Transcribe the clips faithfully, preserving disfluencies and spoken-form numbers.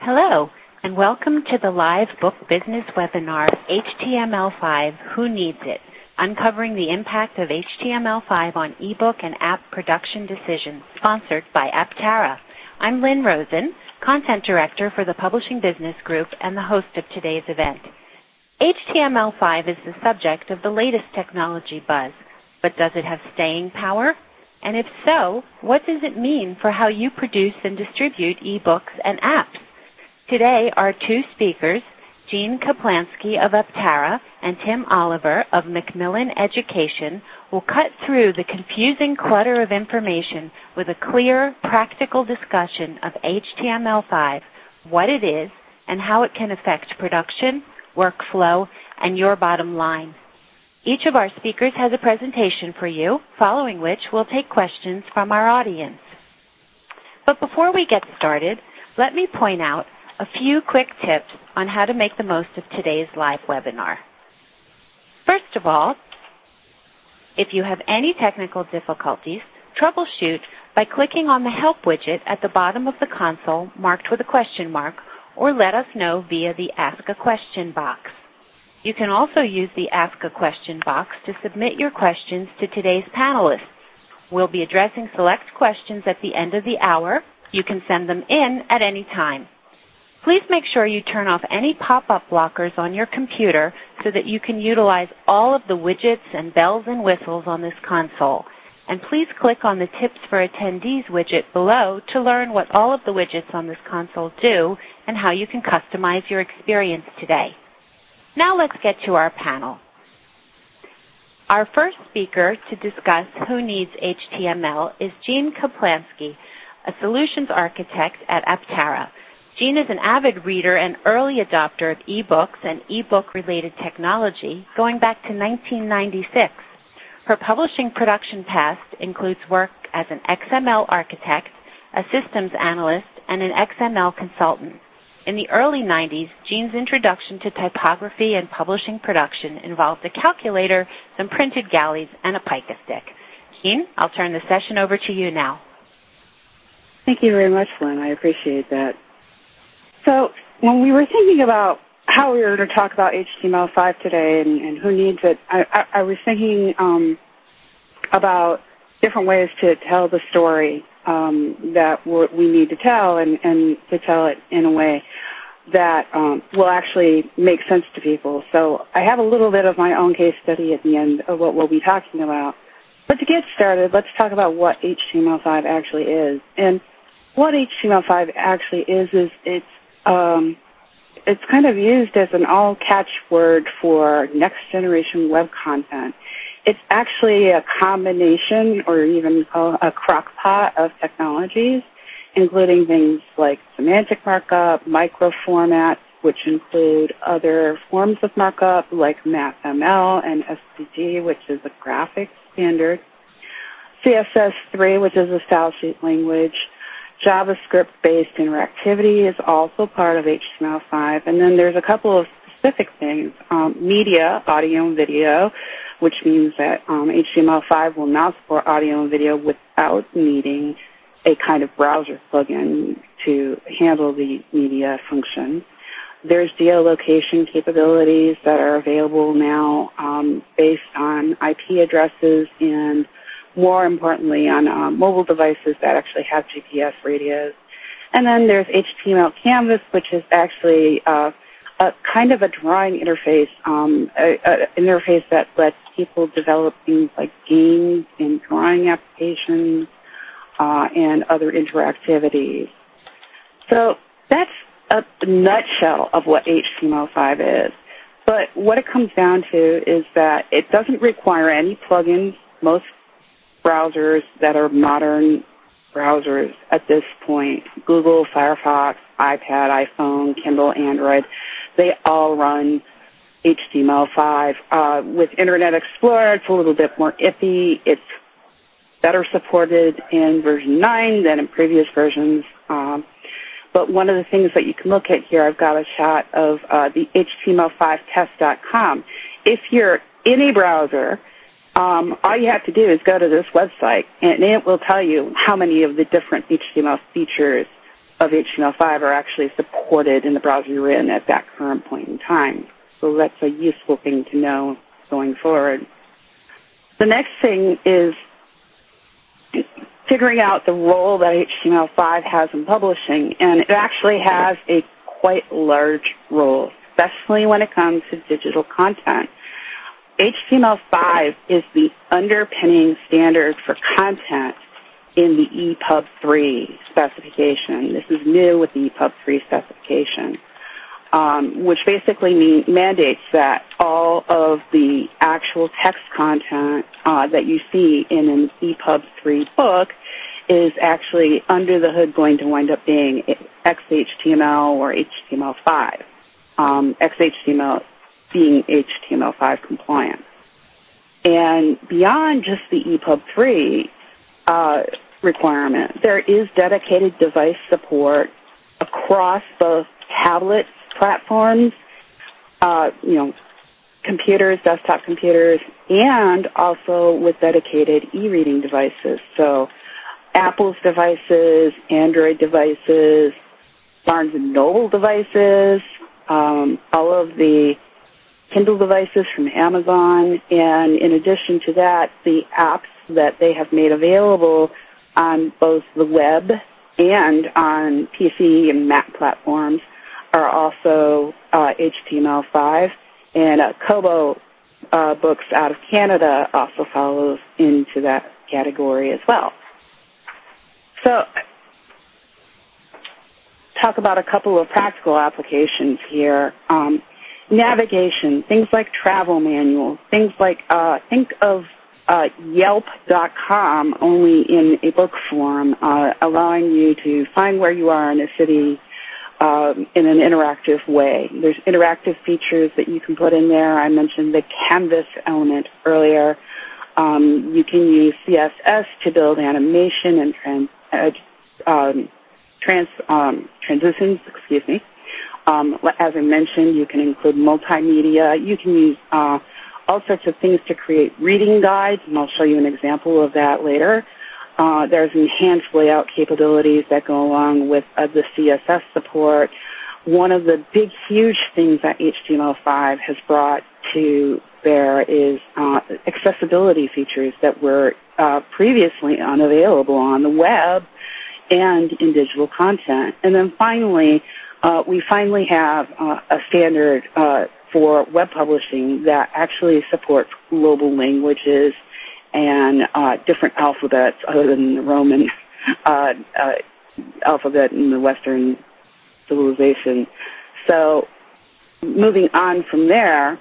Hello, and welcome to the live book business webinar, H T M L five, Who Needs It? Uncovering the Impact of H T M L five on eBook and App Production Decisions, sponsored by Aptara. I'm Lynn Rosen, Content Director for the Publishing Business Group and the host of today's event. H T M L five is the subject of the latest technology buzz, but does it have staying power? And if so, what does it mean for how you produce and distribute eBooks and apps? Today, our two speakers, Jean Kaplansky of Aptara and Tim Oliver of Macmillan Education, will cut through the confusing clutter of information with a clear, practical discussion of H T M L five, what it is, and how it can affect production, workflow, and your bottom line. Each of our speakers has a presentation for you, following which we'll take questions from our audience. But before we get started, let me point out a few quick tips on how to make the most of today's live webinar. First of all, if you have any technical difficulties, troubleshoot by clicking on the Help widget at the bottom of the console marked with a question mark, or let us know via the Ask a Question box. You can also use the Ask a Question box to submit your questions to today's panelists. We'll be addressing select questions at the end of the hour. You can send them in at any time. Please make sure you turn off any pop-up blockers on your computer so that you can utilize all of the widgets and bells and whistles on this console. And please click on the Tips for Attendees widget below to learn what all of the widgets on this console do and how you can customize your experience today. Now let's get to our panel. Our first speaker to discuss who needs H T M L is Jean Kaplansky, a solutions architect at Aptara. Jean is an avid reader and early adopter of eBooks and eBook-related technology going back to nineteen ninety-six. Her publishing production past includes work as an X M L architect, a systems analyst, and an X M L consultant. In the early nineties, Jean's introduction to typography and publishing production involved a calculator, some printed galleys, and a pica stick. Jean, I'll turn the session over to you now. Thank you very much, Lynn. I appreciate that. So when we were thinking about how we were going to talk about H T M L five today and, and who needs it, I, I, I was thinking um, about different ways to tell the story um, that we need to tell and, and to tell it in a way that um, will actually make sense to people. So I have a little bit of my own case study at the end of what we'll be talking about. But to get started, let's talk about what H T M L five actually is. And what H T M L five actually is is it's Um, it's kind of used as an all catchword for next-generation web content. It's actually a combination or even a crock-pot of technologies, including things like semantic markup, microformats, which include other forms of markup like MathML and S V G, which is a graphics standard, C S S three, which is a style sheet language, JavaScript-based interactivity is also part of H T M L five. And then there's a couple of specific things. Um, media, audio and video, which means that um, H T M L five will now support audio and video without needing a kind of browser plugin to handle the media function. There's geolocation capabilities that are available now um, based on I P addresses and more importantly, on uh, mobile devices that actually have G P S radios. And then there's H T M L Canvas, which is actually uh, a kind of a drawing interface, um, an interface that lets people develop things like games and drawing applications uh, and other interactivities. So that's a nutshell of what H T M L five is. But what it comes down to is that it doesn't require any plugins. Most browsers that are modern browsers at this point, Google, Firefox, iPad, iPhone, Kindle, Android, they all run H T M L five. Uh, with Internet Explorer, it's a little bit more iffy. It's better supported in version nine than in previous versions. Um, but one of the things that you can look at here, I've got a shot of uh, the H T M L five test dot com. If you're in a browser, Um, all you have to do is go to this website, and it will tell you how many of the different H T M L features of H T M L five are actually supported in the browser you're in at that current point in time. So that's a useful thing to know going forward. The next thing is figuring out the role that H T M L five has in publishing, and it actually has a quite large role, especially when it comes to digital content. H T M L five is the underpinning standard for content in the E P U B three specification. This is new with the E P U B three specification, um, which basically mean, mandates that all of the actual text content uh, that you see in an E P U B three book is actually under the hood going to wind up being X H T M L or H T M L five, um, X H T M L being H T M L five compliant. And beyond just the E P U B three uh, requirement, there is dedicated device support across both tablet platforms, uh, you know, computers, desktop computers, and also with dedicated e-reading devices. So Apple's devices, Android devices, Barnes and Noble devices, um, all of the Kindle devices from Amazon, and in addition to that, the apps that they have made available on both the web and on P C and Mac platforms are also uh, H T M L five, and uh, Kobo uh, Books out of Canada also follows into that category as well. So, talk about a couple of practical applications here. Um, navigation, things like travel manuals, things like, uh, think of uh, Yelp dot com only in a book form, uh, allowing you to find where you are in a city um, in an interactive way. There's interactive features that you can put in there. I mentioned the Canvas element earlier. Um, you can use C S S to build animation and trans, uh, um, trans um, transitions, excuse me. Um, as I mentioned, you can include multimedia. You can use uh, all sorts of things to create reading guides, and I'll show you an example of that later. Uh, there's enhanced layout capabilities that go along with uh, the C S S support. One of the big, huge things that H T M L five has brought to bear is uh, accessibility features that were uh, previously unavailable on the web and in digital content. And then finally, uh, we finally have uh, a standard uh, for web publishing that actually supports global languages and uh, different alphabets other than the Roman uh, uh, alphabet in the Western civilization. So moving on from there,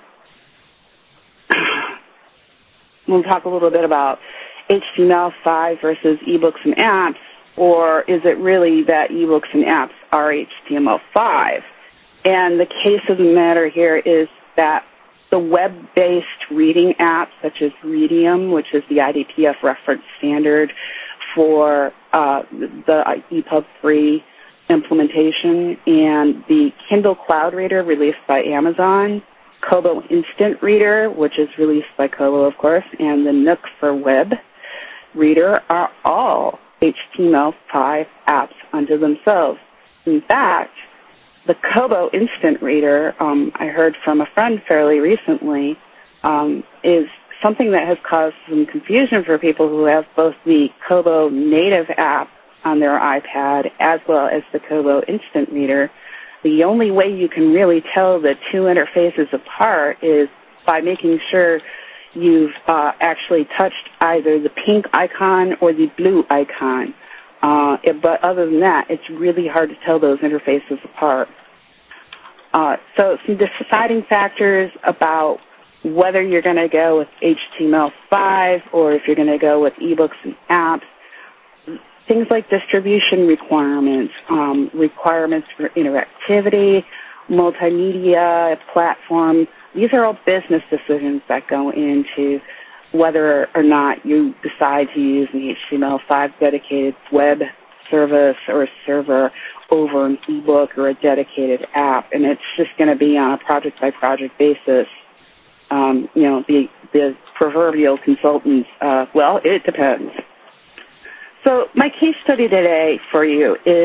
we'll talk a little bit about H T M L five versus ebooks and apps, or is it really that ebooks and apps are H T M L five? And the case of the matter here is that the web-based reading apps, such as Readium, which is the I D P F reference standard for uh, the E P U B three implementation, and the Kindle Cloud Reader released by Amazon, Kobo Instant Reader, which is released by Kobo, of course, and the Nook for Web Reader are all H T M L five apps unto themselves. In fact, the Kobo Instant Reader, um, I heard from a friend fairly recently, um, is something that has caused some confusion for people who have both the Kobo native app on their iPad as well as the Kobo Instant Reader. The only way you can really tell the two interfaces apart is by making sure you've uh, actually touched either the pink icon or the blue icon. Uh, it, but other than that, it's really hard to tell those interfaces apart. Uh, so some deciding factors about whether you're going to go with H T M L five or if you're going to go with ebooks and apps. Things like distribution requirements, um, requirements for interactivity, multimedia, platform. These are all business decisions that go into whether or not you decide to use an H T M L five dedicated web service or server over an ebook or a dedicated app. And it's just going to be on a project-by-project basis. Um, you know, the, the proverbial consultants, uh, well, it depends. So my case study today for you is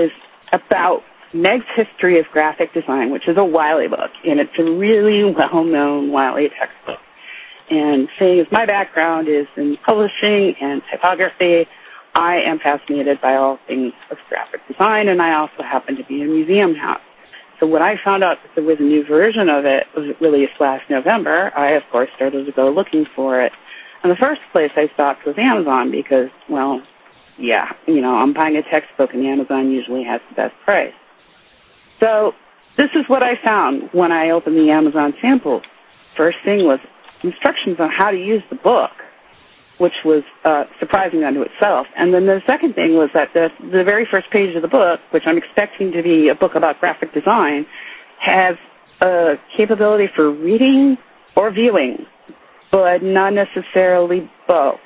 about Meg's History of Graphic Design, which is a Wiley book, and it's a really well-known Wiley textbook. And seeing as my background is in publishing and typography, I am fascinated by all things of graphic design, and I also happen to be a museum house. So when I found out that there was a new version of it, it was released last November, I, of course, started to go looking for it. And the first place I stopped was Amazon because, well, yeah, you know, I'm buying a textbook, and Amazon usually has the best price. So this is what I found when I opened the Amazon sample. First thing was instructions on how to use the book, which was uh, surprising unto itself. And then the second thing was that the, the very first page of the book, which I'm expecting to be a book about graphic design, has a capability for reading or viewing, but not necessarily both.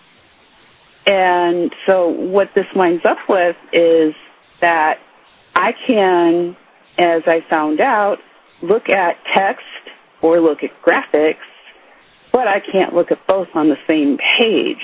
And so what this winds up with is that I can, as I found out, look at text or look at graphics, but I can't look at both on the same page.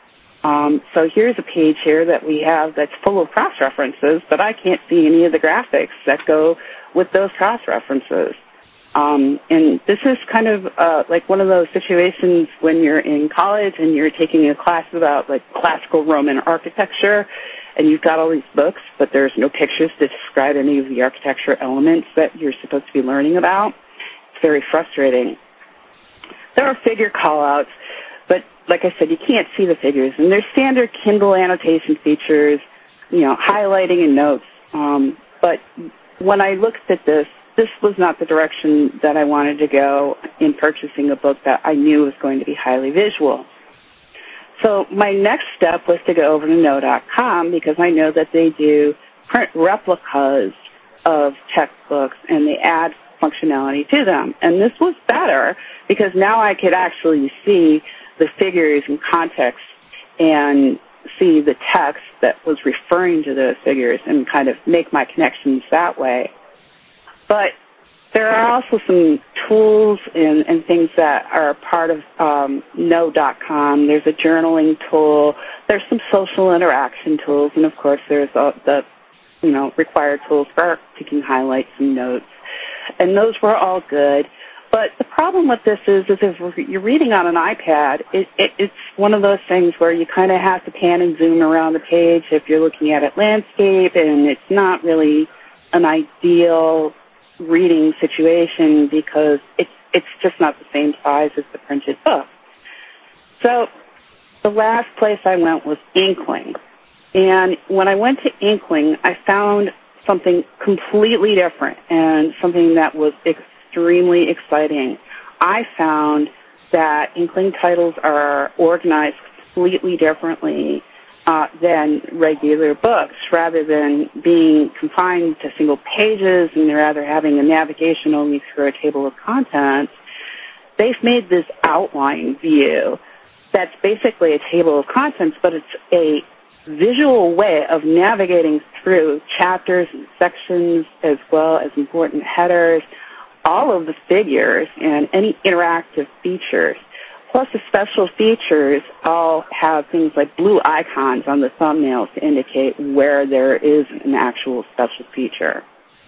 Um, so here's a page here that we have that's full of cross-references, but I can't see any of the graphics that go with those cross-references. Um, and this is kind of uh, like one of those situations when you're in college and you're taking a class about like classical Roman architecture, and you've got all these books, but there's no pictures to describe any of the architecture elements that you're supposed to be learning about. It's very frustrating. There are figure call-outs, but like I said, you can't see the figures. And there's standard Kindle annotation features, you know, highlighting and notes. Um, but when I looked at this, this was not the direction that I wanted to go in purchasing a book that I knew was going to be highly visual. So my next step was to go over to know dot com because I know that they do print replicas of textbooks and they add functionality to them. And this was better because now I could actually see the figures in context and see the text that was referring to those figures and kind of make my connections that way. But there are also some tools and, and things that are part of um, know dot com. There's a journaling tool. There's some social interaction tools. And, of course, there's uh, the, you know, required tools for taking highlights and notes. And those were all good. But the problem with this is, is if you're reading on an iPad, it, it, it's one of those things where you kind of have to pan and zoom around the page if you're looking at it landscape, and it's not really an ideal reading situation because it's it's just not the same size as the printed book. So the last place I went was Inkling. And when I went to Inkling, I found something completely different and something that was extremely exciting. I found that Inkling titles are organized completely differently Uh, than regular books. Rather than being confined to single pages and rather having a navigation only through a table of contents, they've made this outline view that's basically a table of contents, but it's a visual way of navigating through chapters and sections as well as important headers, all of the figures, and any interactive features. Plus, the special features all have things like blue icons on the thumbnails to indicate where there is an actual special feature.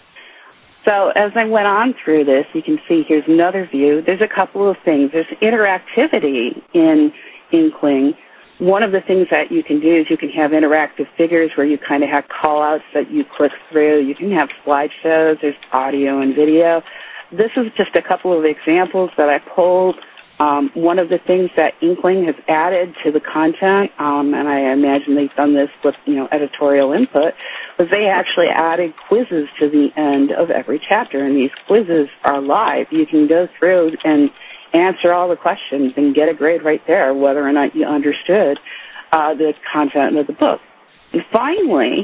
So as I went on through this, you can see here's another view. There's a couple of things. There's interactivity in Inkling. One of the things that you can do is you can have interactive figures where you kind of have call-outs that you click through. You can have slideshows. There's audio and video. This is just a couple of examples that I pulled. Um, one of the things that Inkling has added to the content, um, and I imagine they've done this with, you know, editorial input, was they actually added quizzes to the end of every chapter, and these quizzes are live. You can go through and answer all the questions and get a grade right there, whether or not you understood uh, the content of the book. And finally,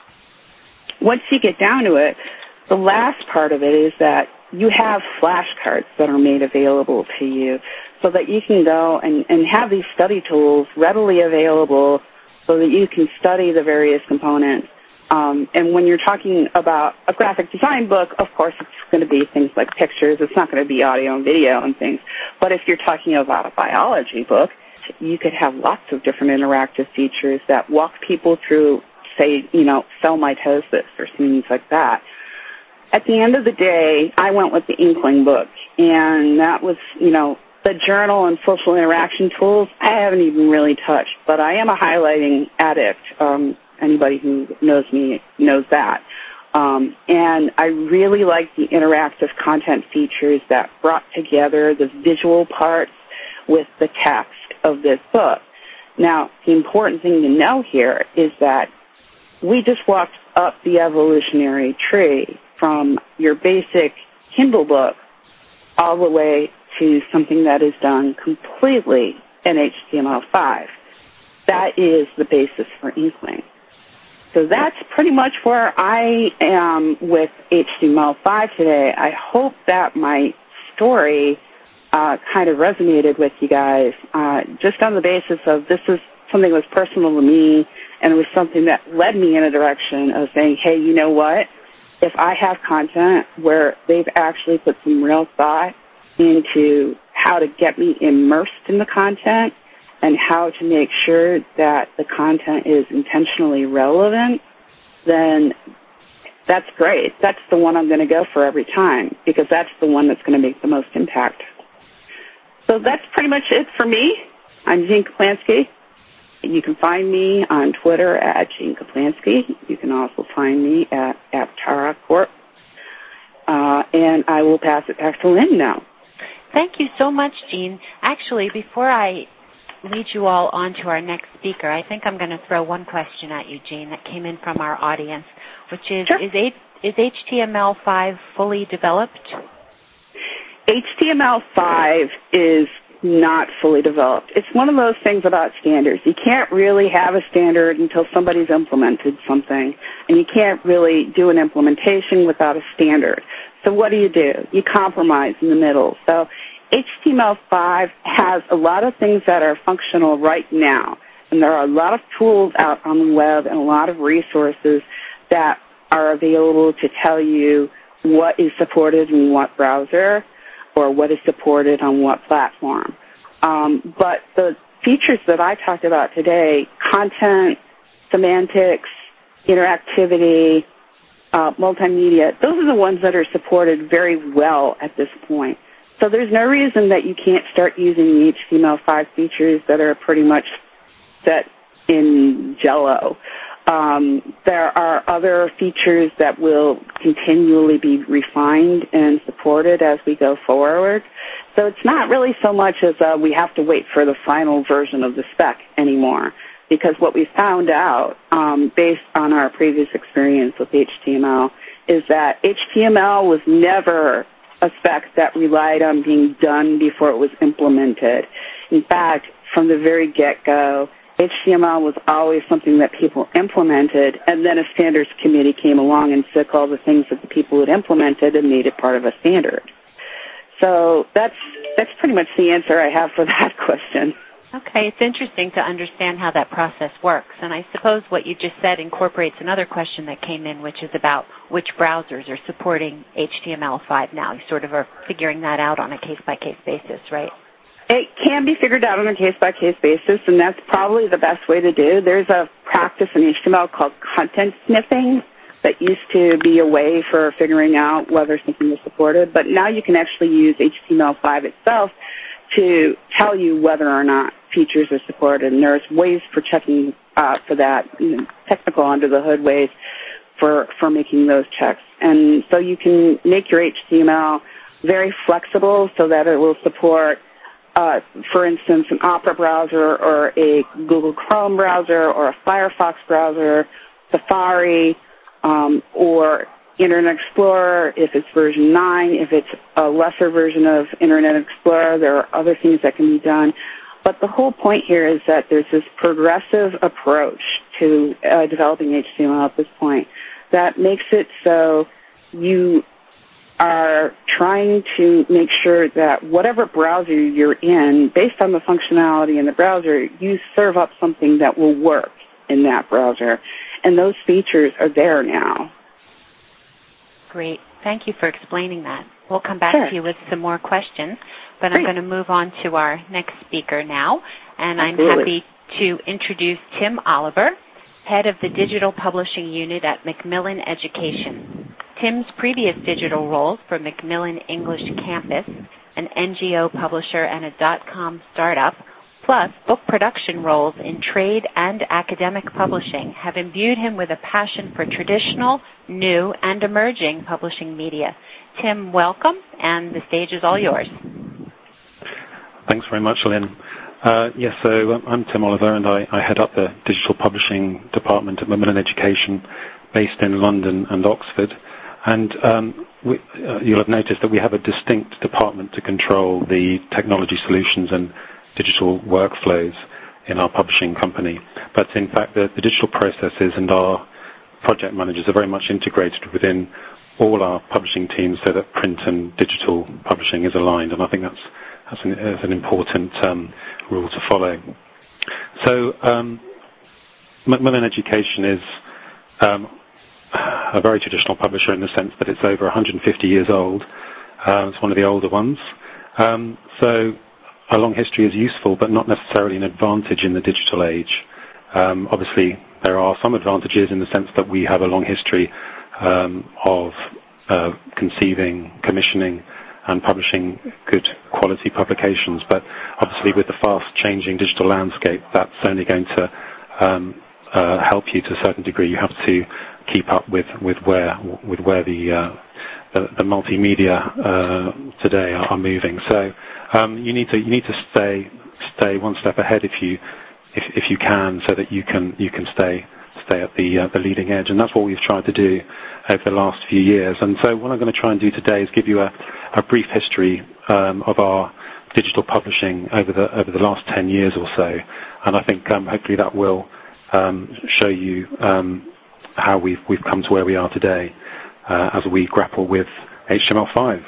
once you get down to it, the last part of it is that you have flashcards that are made available to you so that you can go and, and have these study tools readily available so that you can study the various components. Um, and when you're talking about a graphic design book, of course, it's going to be things like pictures. It's not going to be audio and video and things. But if you're talking about a biology book, you could have lots of different interactive features that walk people through say, you know, cell mitosis or things like that. At the end of the day, I went with the Inkling book, and that was, you know, the journal and social interaction tools I haven't even really touched, but I am a highlighting addict. Um, anybody who knows me knows that. Um, and I really like the interactive content features that brought together the visual parts with the text of this book. Now, the important thing to know here is that we just walked up the evolutionary tree from your basic Kindle book all the way to something that is done completely in H T M L five. That is the basis for Inkling. So that's pretty much where I am with H T M L five today. I hope that my story uh, kind of resonated with you guys, uh, just on the basis of this is something that was personal to me, and it was something that led me in a direction of saying, hey, you know what? If I have content where they've actually put some real thought into how to get me immersed in the content and how to make sure that the content is intentionally relevant, then that's great. That's the one I'm going to go for every time because that's the one that's going to make the most impact. So that's pretty much it for me. I'm Jean Kaplansky. You can find me on Twitter at Jean Kaplansky. You can also find me at Aptara Corp. Uh, and I will pass it back to Lynn now. Thank you so much, Jean. Actually, before I lead you all on to our next speaker, I think I'm going to throw one question at you, Jean, that came in from our audience, which is, sure. is, H- is H T M L five fully developed? H T M L five is not fully developed. It's one of those things about standards. You can't really have a standard until somebody's implemented something, and you can't really do an implementation without a standard. So what do you do? You compromise in the middle. So H T M L five has a lot of things that are functional right now, and there are a lot of tools out on the web and a lot of resources that are available to tell you what is supported in what browser or what is supported on what platform. Um, but the features that I talked about today, content, semantics, interactivity, uh, multimedia, those are the ones that are supported very well at this point. So there's no reason that you can't start using the H T M L five features that are pretty much set in Jello. Um, there are other features that will continually be refined and supported as we go forward. So it's not really so much as uh, we have to wait for the final version of the spec anymore, because what we found out um, based on our previous experience with H T M L is that H T M L was never a spec that relied on being done before it was implemented. In fact, from the very get-go, H T M L was always something that people implemented, and then a standards committee came along and took all the things that the people had implemented and made it part of a standard. So that's that's pretty much the answer I have for that question. Okay, it's interesting to understand how that process works, and I suppose what you just said incorporates another question that came in, which is about which browsers are supporting H T M L five now. You sort of are figuring that out on a case-by-case basis, right? It can be figured out on a case-by-case basis, and that's probably the best way to do. There's a practice in H T M L called content sniffing that used to be a way for figuring out whether something was supported, but now you can actually use H T M L five itself to tell you whether or not features are supported, and there's ways for checking uh, for that, you know, technical under-the-hood ways for, for making those checks. And so you can make your H T M L very flexible so that it will support Uh, for instance, an Opera browser or a Google Chrome browser or a Firefox browser, Safari, um, or Internet Explorer if it's version nine. If it's a lesser version of Internet Explorer, there are other things that can be done. But the whole point here is that there's this progressive approach to uh, developing H T M L at this point that makes it so you are trying to make sure that whatever browser you're in, based on the functionality in the browser, you serve up something that will work in that browser. And those features are there now. Great. Thank you for explaining that. We'll come back sure. to you with some more questions, but Great. I'm going to move on to our next speaker now, and Absolutely. I'm happy to introduce Tim Oliver. head of the digital publishing unit at Macmillan Education. Tim's previous digital roles for Macmillan English Campus, an N G O publisher and a dot-com startup, plus book production roles in trade and academic publishing, have imbued him with a passion for traditional, new, and emerging publishing media. Tim, welcome, and the stage is all yours. Thanks very much, Lynn. Uh, yes, so um, I'm Tim Oliver, and I, I head up the digital publishing department at Macmillan Education, based in London and Oxford. And um, we, uh, you'll have noticed that we have a distinct department to control the technology solutions and digital workflows in our publishing company. But in fact, the, the digital processes and our project managers are very much integrated within all our publishing teams so that print and digital publishing is aligned. And I think that's, that's, an, that's an important um, rule to follow. So um, Macmillan Education is um, a very traditional publisher in the sense that it's over one hundred fifty years old. Uh, it's one of the older ones. Um, so a long history is useful, but not necessarily an advantage in the digital age. Um, obviously, there are some advantages in the sense that we have a long history um, of uh, conceiving, commissioning, and publishing good quality publications. But obviously, with the fast-changing digital landscape, that's only going to um, uh, help you to a certain degree. You have to keep up with, with where with where the uh, the, the multimedia uh, today are, are moving. So um, you need to you need to stay stay one step ahead if you if, if you can, so that you can you can stay stay at the uh, the leading edge. And that's what we've tried to do over the last few years. And so what I'm going to try and do today is give you a, a brief history um, of our digital publishing over the over the last ten years or so. And I think um, hopefully that will um, show you um, how we've we've come to where we are today uh, as we grapple with H T M L five.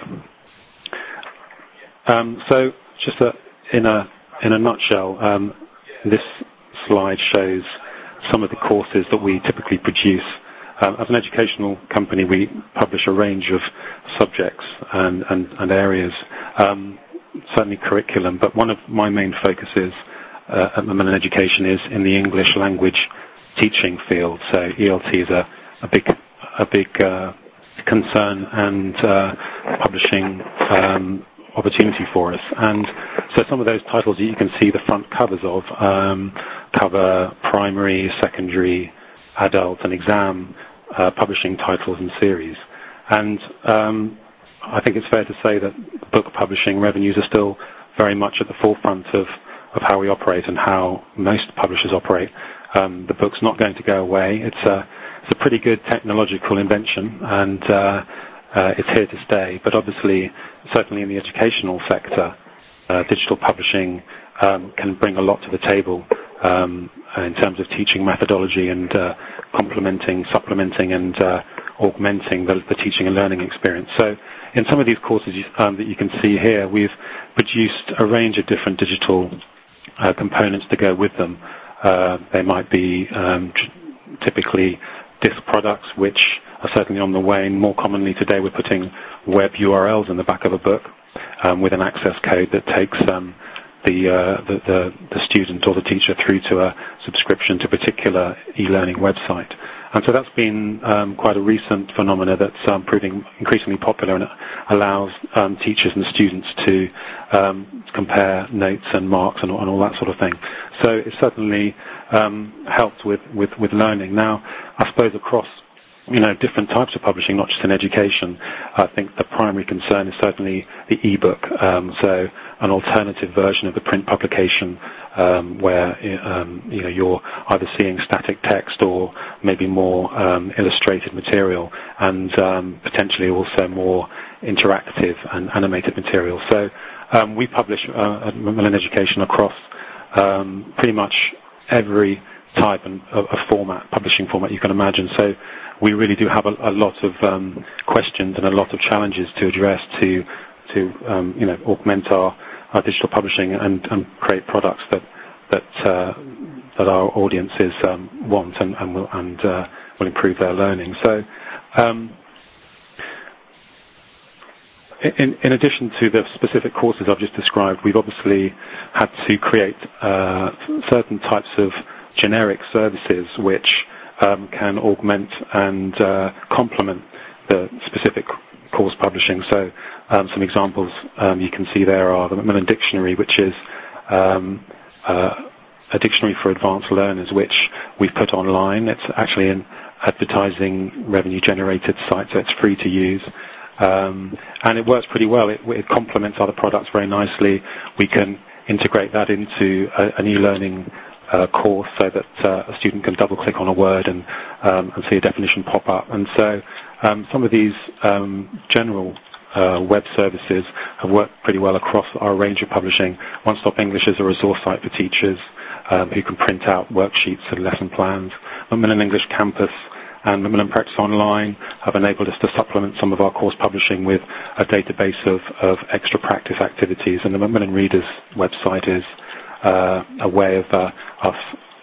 Um, so, just a, in a in a nutshell, um, this slide shows some of the courses that we typically produce. Um, as an educational company, we publish a range of subjects and and, and areas, um, certainly curriculum. But one of my main focuses uh, at Macmillan Education is in the English language teaching field. So E L T is a, a big a big uh, concern and uh, publishing um, opportunity for us. And so some of those titles that you can see the front covers of um, cover primary, secondary, adult, and exam uh, publishing titles and series. And um, I think it's fair to say that book publishing revenues are still very much at the forefront of, of how we operate and how most publishers operate. Um, the book's not going to go away. It's a, it's a pretty good technological invention, and uh, uh, it's here to stay. But obviously, certainly in the educational sector, uh, digital publishing um, can bring a lot to the table um, in terms of teaching methodology and uh, complementing, supplementing, and uh, augmenting the, the teaching and learning experience. So in some of these courses um, that you can see here, we've produced a range of different digital uh, components to go with them. Uh, they might be um, t- typically disk products, which are certainly on the wane. More commonly today, we're putting web U R Ls in the back of a book um, with an access code that takes um, the, uh, the, the the student or the teacher through to a subscription to a particular e-learning website. And so that's been um, quite a recent phenomena that's um, proving increasingly popular, and it allows um, teachers and students to um, compare notes and marks and, and all that sort of thing. So it certainly um, helped with, with, with learning. Now, I suppose across you know, different types of publishing, not just in education, I think the primary concern is certainly the e-book, um, so an alternative version of the print publication um, where um, you know, you're either seeing static text or maybe more um, illustrated material, and um, potentially also more interactive and animated material. So um, we publish uh, at Macmillan Education across um, pretty much every type and of, of format, publishing format you can imagine. So we really do have a, a lot of um, questions and a lot of challenges to address to to um, you know augment our, our digital publishing and, and create products that that uh, that our audiences um, want and, and will and uh, will improve their learning. So. Um, In, in addition to the specific courses I've just described, we've obviously had to create uh, certain types of generic services which um, can augment and uh, complement the specific course publishing. So um, some examples um, you can see there are the Macmillan Dictionary, which is um, uh, a dictionary for advanced learners, which we put online. It's actually an advertising revenue generated site, so it's free to use. Um, and it works pretty well. It, it complements other products very nicely. We can integrate that into a, an e-learning uh, course so that uh, a student can double-click on a word and, um, and see a definition pop up. And so um, some of these um, general uh, web services have worked pretty well across our range of publishing. One Stop English is a resource site for teachers um, who can print out worksheets and lesson plans. Macmillan English Campus and Macmillan Practice Online have enabled us to supplement some of our course publishing with a database of, of extra practice activities. And the Macmillan Readers website is uh, a way of uh, us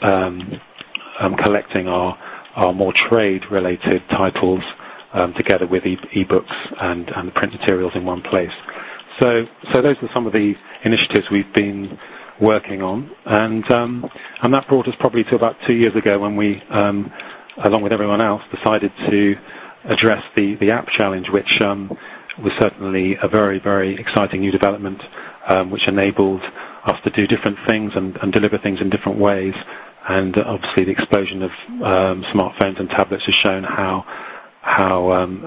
um, um, collecting our, our more trade-related titles um, together with e- e-books and, and the print materials in one place. So, so those are some of the initiatives we've been working on. And, um, and that brought us probably to about two years ago when we um, along with everyone else, decided to address the, the app challenge, which um, was certainly a very, very exciting new development, um, which enabled us to do different things and, and deliver things in different ways. And uh, obviously the explosion of um, smartphones and tablets has shown how how um,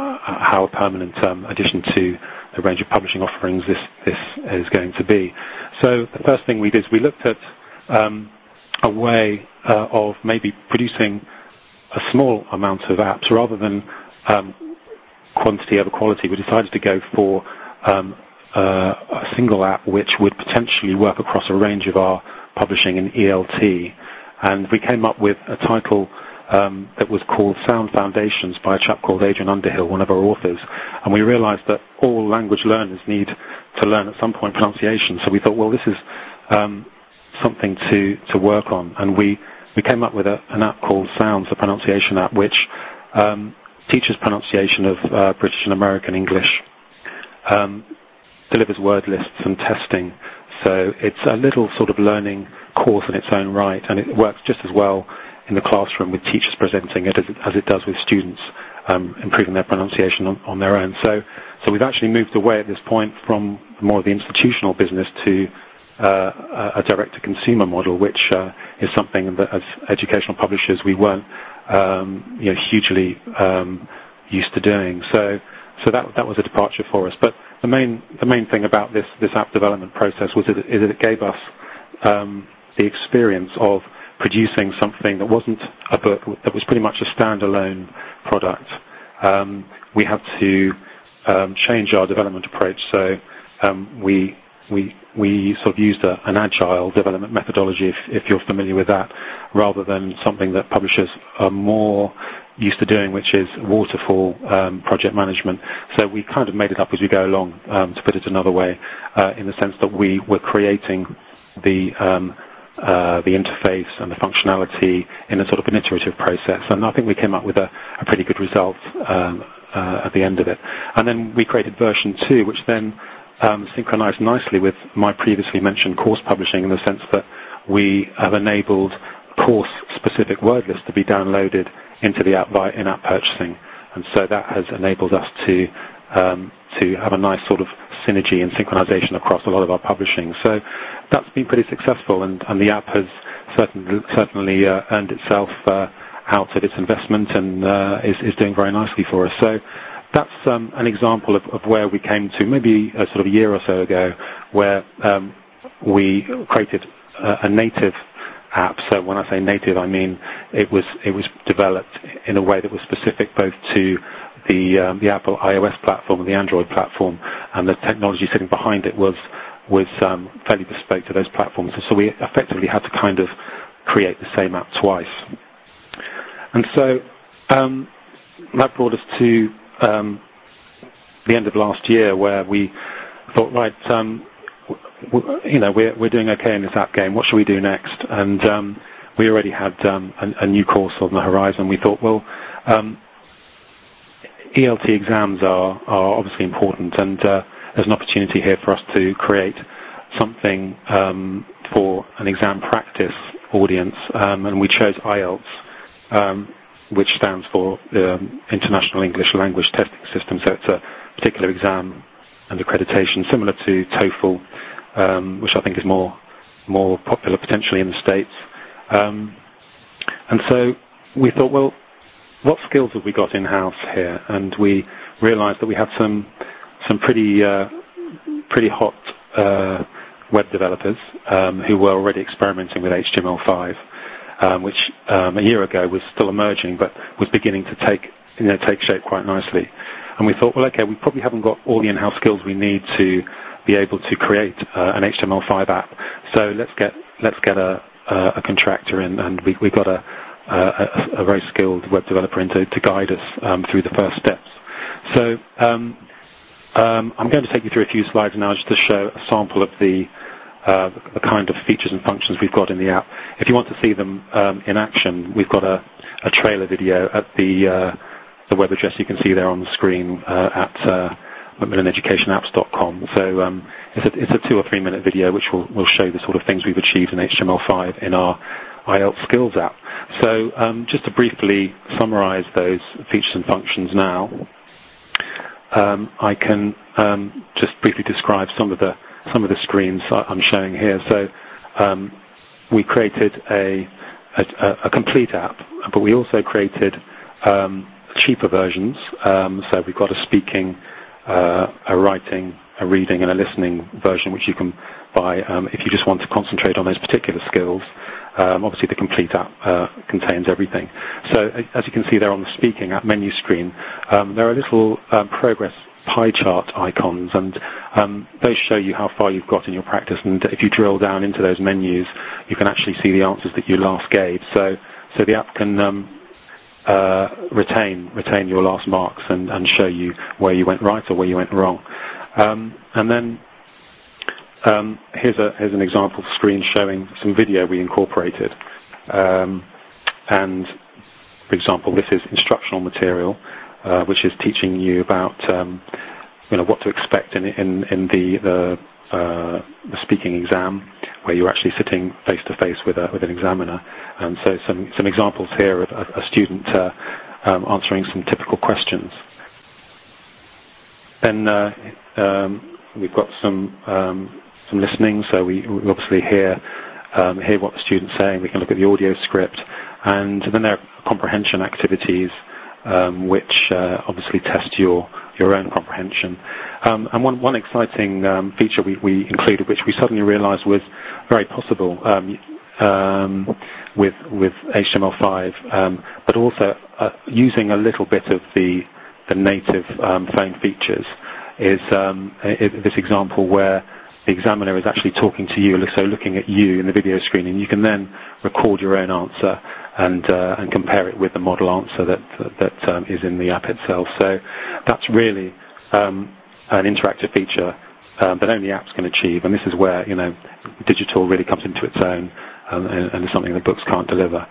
how a permanent um, addition to the range of publishing offerings this, this is going to be. So the first thing we did is we looked at um, a way uh, of maybe producing a small amount of apps rather than um, quantity over quality. We decided to go for um, uh, a single app which would potentially work across a range of our publishing in E L T, and we came up with a title um, that was called Sound Foundations by a chap called Adrian Underhill, one of our authors, and we realized that all language learners need to learn at some point pronunciation, so we thought, well, this is um, something to, to work on, and we We came up with a, an app called Sounds, a pronunciation app, which um, teaches pronunciation of uh, British and American English, um, delivers word lists and testing. So it's a little sort of learning course in its own right, and it works just as well in the classroom with teachers presenting it as it, as it does with students um, improving their pronunciation on, on their own. So, so we've actually moved away at this point from more of the institutional business to Uh, a direct-to-consumer model, which uh, is something that, as educational publishers, we weren't um, you know, hugely um, used to doing. So, so that that was a departure for us. But the main the main thing about this this app development process was that it, is that it gave us um, the experience of producing something that wasn't a book, that was pretty much a standalone product. Um, we had to um, change our development approach. So um, we we we sort of used a, an agile development methodology, if, if you're familiar with that, rather than something that publishers are more used to doing, which is waterfall um, project management. So we kind of made it up as we go along, um, to put it another way, uh, in the sense that we were creating the um, uh, the interface and the functionality in a sort of an iterative process. And I think we came up with a, a pretty good result um, uh, at the end of it. And then we created version two, which then Um, synchronized nicely with my previously mentioned course publishing, in the sense that we have enabled course-specific word lists to be downloaded into the app via in-app purchasing, and so that has enabled us to um, to have a nice sort of synergy and synchronization across a lot of our publishing. So that's been pretty successful, and, and the app has certainly, certainly uh, earned itself uh, out of its investment and uh, is, is doing very nicely for us. So that's um, an example of, of where we came to maybe a sort of a year or so ago, where um, we created a, a native app. So when I say native, I mean it was it was developed in a way that was specific both to the um, the Apple iOS platform and the Android platform, and the technology sitting behind it was was um, fairly bespoke to those platforms. So we effectively had to kind of create the same app twice, and so um, that brought us to Um, the end of last year, where we thought, right, um, w- you know, we're, we're doing okay in this app game. What should we do next? And um, we already had um, a, a new course on the horizon. We thought, well, um, E L T exams are, are obviously important, and uh, there's an opportunity here for us to create something um, for an exam practice audience, um, and we chose I E L T S, um, which stands for um, International English Language Testing System. So it's a particular exam and accreditation similar to TOEFL, um, which I think is more more popular potentially in the States. Um, and so we thought, well, what skills have we got in-house here? And we realized that we had some some pretty uh, pretty hot uh, web developers um, who were already experimenting with H T M L five, um, which um, a year ago was still emerging, but was beginning to take you know take shape quite nicely. And we thought, well, okay, we probably haven't got all the in-house skills we need to be able to create uh, an H T M L five app. So let's get let's get a, a, a contractor in, and we we got a a, a very skilled web developer in to, to guide us um, through the first steps. So um, um, I'm going to take you through a few slides now just to show a sample of the uh, the kind of features and functions we've got in the app. If you want to see them um, in action, we've got a, a trailer video at the uh, the web address you can see there on the screen uh, at uh, Macmillan Education Apps dot com. So um, it's, a, it's a two or three minute video which will, will show the sort of things we've achieved in H T M L five in our I E L T S Skills app. So um, just to briefly summarize those features and functions now, um, I can um, just briefly describe some of the some of the screens I'm showing here. So um, we created a, a, a complete app, but we also created um, cheaper versions. Um, so we've got a speaking, uh, a writing, a reading, and a listening version, which you can buy um, if you just want to concentrate on those particular skills. Um, obviously, the complete app uh, contains everything. So, as you can see there on the speaking app menu screen, um, there are little um, progress pie chart icons, and um, those show you how far you've got in your practice. And if you drill down into those menus, you can actually see the answers that you last gave. So, so the app can um, uh, retain retain your last marks and, and show you where you went right or where you went wrong. Um, and then Um, here's, a, here's an example screen showing some video we incorporated. Um, and, for example, this is instructional material, uh, which is teaching you about um, you know, what to expect in, in, in the, the, uh, the speaking exam, where you're actually sitting face-to-face with, a, with an examiner. And so some, some examples here of a, a student uh, um, answering some typical questions. Then uh, um, we've got some... Um, some listening, so we, we obviously hear um, hear what the student's saying. We can look at the audio script, and then there are comprehension activities um, which uh, obviously test your your own comprehension. Um, and one one exciting um, feature we, we included, which we suddenly realised was very possible um, um, with with H T M L five, um, but also uh, using a little bit of the the native um, phone features, is um, it, this example where the examiner is actually talking to you, so looking at you in the video screen, and you can then record your own answer and uh, and compare it with the model answer that that um, is in the app itself. So that's really um, an interactive feature um, that only apps can achieve, and this is where you know digital really comes into its own, um, and, and is something that books can't deliver.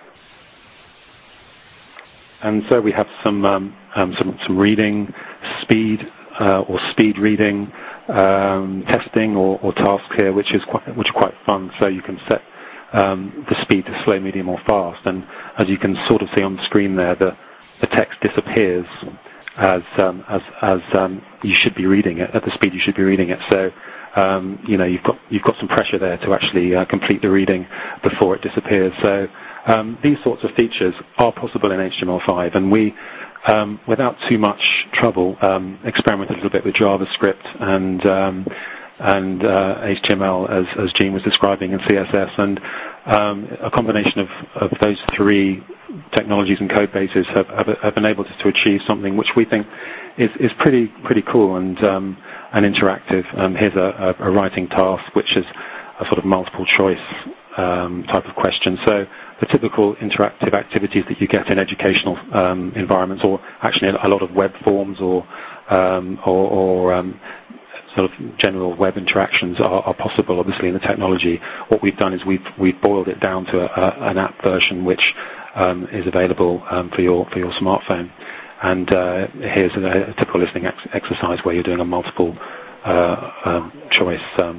And so we have some um, um, some, some reading speed uh, or speed reading. Um, testing or, or tasks here, which is quite, which are quite fun. So you can set um, the speed to slow, medium, or fast, and as you can sort of see on the screen there, the, the text disappears as um, as as um, you should be reading it at the speed you should be reading it. So um, you know you've got you've got some pressure there to actually uh, complete the reading before it disappears. So um, these sorts of features are possible in H T M L five, and we. Um, without too much trouble, um, experiment a little bit with JavaScript and um, and uh, H T M L, as, as Gene was describing, and C S S, and um, a combination of, of those three technologies and code bases have, have, have enabled us to achieve something which we think is, is pretty pretty cool and um, and interactive. Um, here's a, a, a writing task, which is a sort of multiple choice um, type of question. So the typical interactive activities that you get in educational um, environments, or actually a lot of web forms or um, or, or um, sort of general web interactions are, are possible, obviously, in the technology. What we've done is we've we've boiled it down to a, a, an app version which um, is available um, for your for your smartphone. And uh, here's a, a typical listening ex- exercise where you're doing a multiple uh, um, choice um,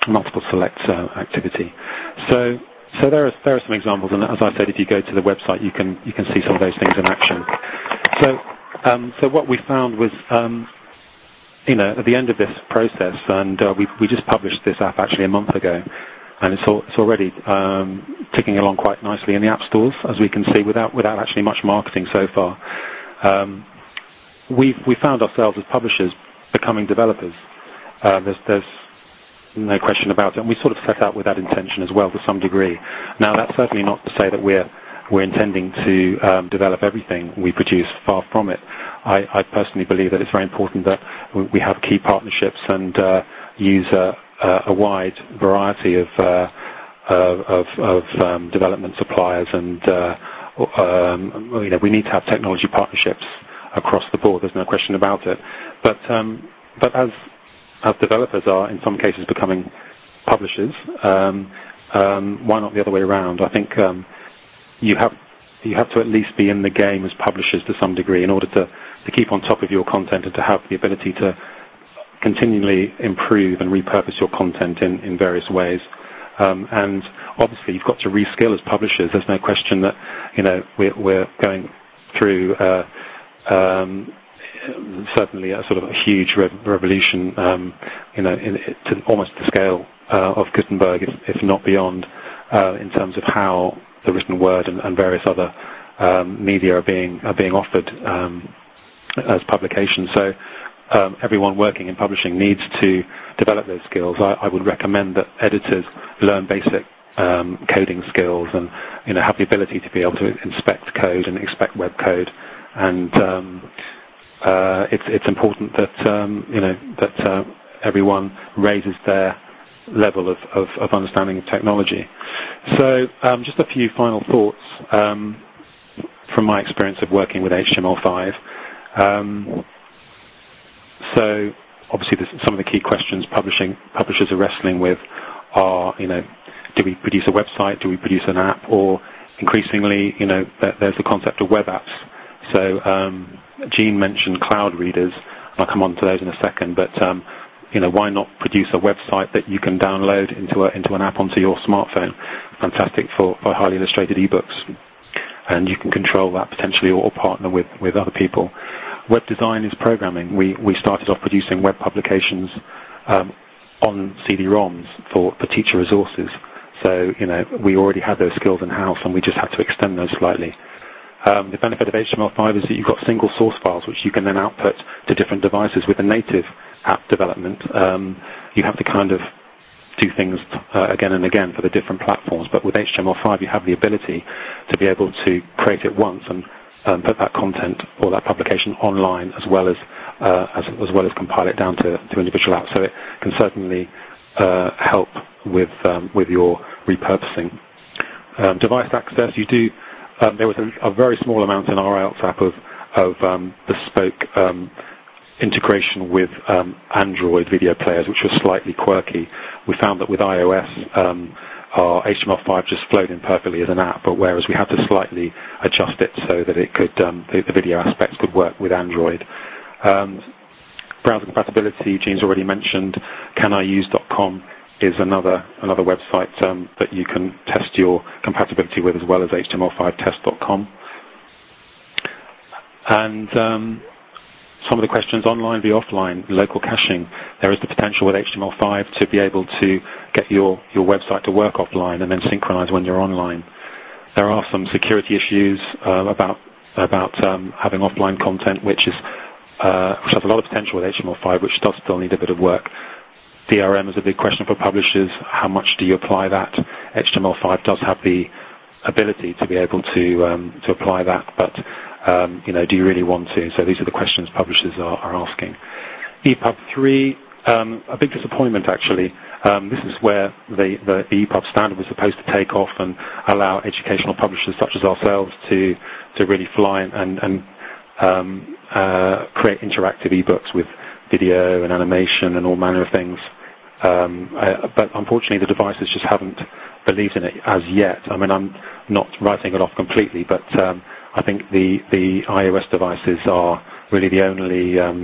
multiple select uh, activity. So, so there are there are some examples, and as I said, if you go to the website, you can you can see some of those things in action. So, um, so what we found was, um, you know, at the end of this process, and uh, we we just published this app actually a month ago, and it's all, it's already um, ticking along quite nicely in the app stores, as we can see, without without actually much marketing so far. Um, we've we found ourselves as publishers becoming developers. Uh, there's there's no question about it, and we sort of set out with that intention as well to some degree. Now, that's certainly not to say that we're we're intending to um, develop everything we produce. Far from it. I, I personally believe that it's very important that we have key partnerships and uh, use a, a wide variety of uh, of, of um, development suppliers, and uh, um, you know, we need to have technology partnerships across the board. There's no question about it. But um, but as as developers are in some cases becoming publishers, um, um, why not the other way around? I think um, you have you have to at least be in the game as publishers to some degree in order to, to keep on top of your content and to have the ability to continually improve and repurpose your content in, in various ways. Um, and obviously you've got to reskill as publishers. There's no question that, you know, we're, we're going through uh, um, certainly a sort of a huge re- revolution, um, you know, in, to almost the scale uh, of Gutenberg, if, if not beyond, uh, in terms of how the written word and, and various other um, media are being are being offered um, as publications. So um, everyone working in publishing needs to develop those skills. I, I would recommend that editors learn basic um, coding skills and, you know, have the ability to be able to inspect code and inspect web code. And um, Uh, it's it's important that um, you know that uh, everyone raises their level of, of, of understanding of technology. So um, just a few final thoughts um, from my experience of working with H T M L five. Um, so obviously, this, some of the key questions publishing publishers are wrestling with are, you know, do we produce a website? Do we produce an app? Or increasingly, you know, there's the concept of web apps. So um, Gene mentioned cloud readers. I'll come on to those in a second, but um, you know, why not produce a website that you can download into a, into an app onto your smartphone? Fantastic for, for highly illustrated ebooks, and you can control that potentially, or, or partner with, with other people. Web design is programming. We we started off producing web publications um, on C D ROMs for, for teacher resources. So you know, we already had those skills in house, and we just had to extend those slightly. Um, the benefit of H T M L five is that you've got single source files which you can then output to different devices. With the native app development, um, you have to kind of do things uh, again and again for the different platforms. But with H T M L five, you have the ability to be able to create it once and um, put that content or that publication online, as well as uh, as, as well as compile it down to, to individual apps. So it can certainly uh, help with um, with your repurposing. Um, device access, you do. Um, there was a, a very small amount in our I E L T S app of, of um, bespoke um, integration with um, Android video players, which was slightly quirky. We found that with iOS, um, our H T M L five just flowed in perfectly as an app, but whereas we had to slightly adjust it so that it could, um, the, the video aspects could work with Android. Um, browser compatibility, Gene's already mentioned. can I use dot com is another another website um, that you can test your compatibility with, as well as H T M L five test dot com. And um, some of the questions, online v offline, local caching. There is the potential with H T M L five to be able to get your, your website to work offline and then synchronize when you're online. There are some security issues uh, about about um, having offline content, which is uh, which has a lot of potential with H T M L five, which does still need a bit of work. D R M is a big question for publishers. How much do you apply that? H T M L five does have the ability to be able to um, to apply that, but um, you know, do you really want to? So these are the questions publishers are, are asking. E pub three, um, a big disappointment actually. Um, this is where the, the, the E pub standard was supposed to take off and allow educational publishers such as ourselves to to really fly and, and um, uh, create interactive ebooks with video and animation and all manner of things. Um, uh, but unfortunately, the devices just haven't believed in it as yet. I mean, I'm not writing it off completely, but um, I think the, the iOS devices are really the only um,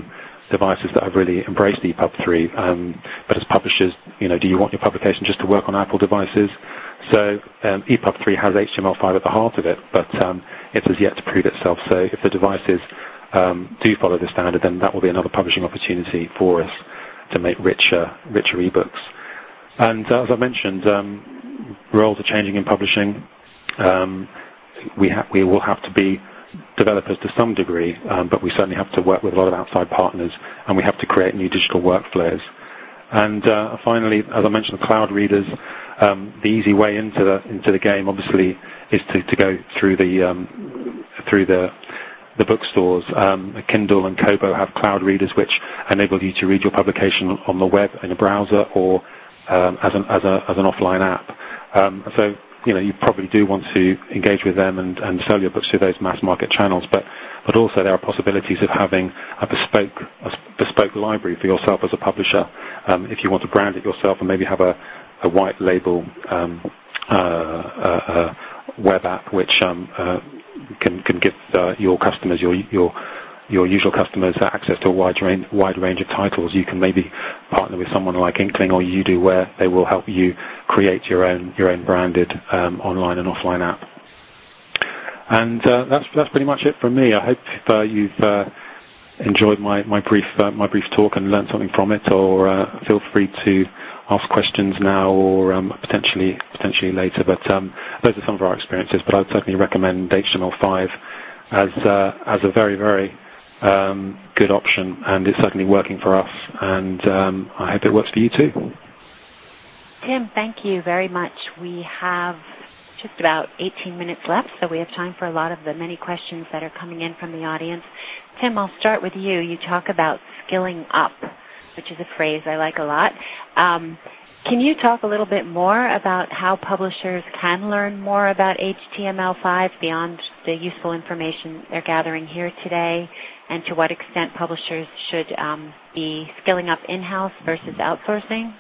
devices that have really embraced E P U B three. Um, but as publishers, you know, do you want your publication just to work on Apple devices? So um, E P U B three has H T M L five at the heart of it, but um, it has yet to prove itself. So if the devices um, do follow the standard, then that will be another publishing opportunity for us to make richer, richer ebooks. And uh, as I mentioned, um, roles are changing in publishing. Um, we, ha- we will have to be developers to some degree, um, but we certainly have to work with a lot of outside partners, and we have to create new digital workflows. And uh, finally, as I mentioned, the cloud readers, um, the easy way into the into the game, obviously, is to, to go through the um, through the the bookstores. Um, Kindle and Kobo have cloud readers which enable you to read your publication on the web in a browser or um, as an as a as an offline app. Um, so. You know, you probably do want to engage with them and, and sell your books through those mass market channels, but, but also there are possibilities of having a bespoke, a bespoke library for yourself as a publisher. Um, if you want to brand it yourself and maybe have a, a white label um, uh, uh, uh, web app which um, uh, can, can give uh, your customers, your, your your usual customers access to a wide range, wide range of titles, you can maybe partner with someone like Inkling or Udo, where they will help you create your own your own branded um, online and offline app. And uh, that's that's pretty much it from me. I hope uh, you've uh, enjoyed my my brief uh, my brief talk and learned something from it. Or uh, feel free to ask questions now or um, potentially potentially later. But um, those are some of our experiences. But I'd certainly recommend H T M L five as uh, as a very very Um, good option, and it's certainly working for us, and um, I hope it works for you too. Tim, thank you very much. We have just about eighteen minutes left, so we have time for a lot of the many questions that are coming in from the audience. Tim, I'll start with you. You talk about skilling up, which is a phrase I like a lot. Um, Can you talk a little bit more about how publishers can learn more about H T M L five beyond the useful information they're gathering here today, and to what extent publishers should um, be skilling up in-house versus outsourcing?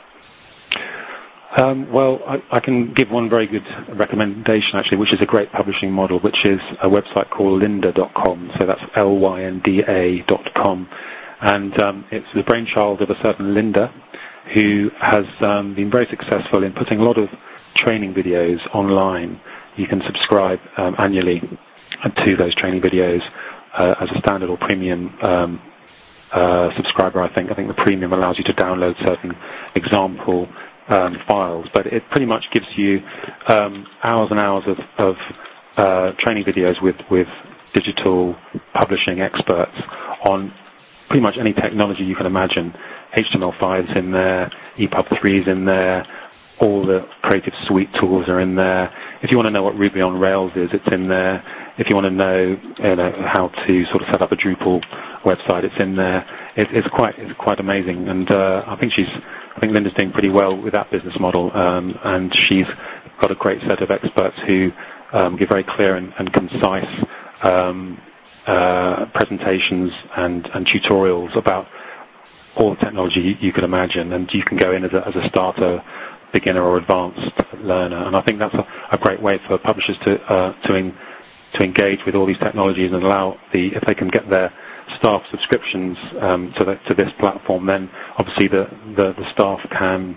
Um, well, I, I can give one very good recommendation, actually, which is a great publishing model, which is a website called lynda dot com. So that's L Y N D A dot com. And um, it's the brainchild of a certain Linda, who has um, been very successful in putting a lot of training videos online. You can subscribe um, annually to those training videos uh, as a standard or premium um, uh, subscriber, I think. I think the premium allows you to download certain example um, files, but it pretty much gives you um, hours and hours of, of uh, training videos with, with digital publishing experts on pretty much any technology you can imagine. H T M L five is in there, E P U B three is in there, all the Creative Suite tools are in there. If you want to know what Ruby on Rails is, it's in there. If you want to know, you know how to sort of set up a Drupal website, it's in there. It, it's quite it's quite amazing, and uh, I think she's I think Linda's doing pretty well with that business model, um, and she's got a great set of experts who um, give very clear and, and concise um, uh, presentations and, and tutorials about all the technology you, you could imagine, and you can go in as a, as a starter, beginner, or advanced learner. And I think that's a, a great way for publishers to uh, to, in, to engage with all these technologies and allow the if they can get their staff subscriptions um, to the, to this platform, then obviously the the, the staff can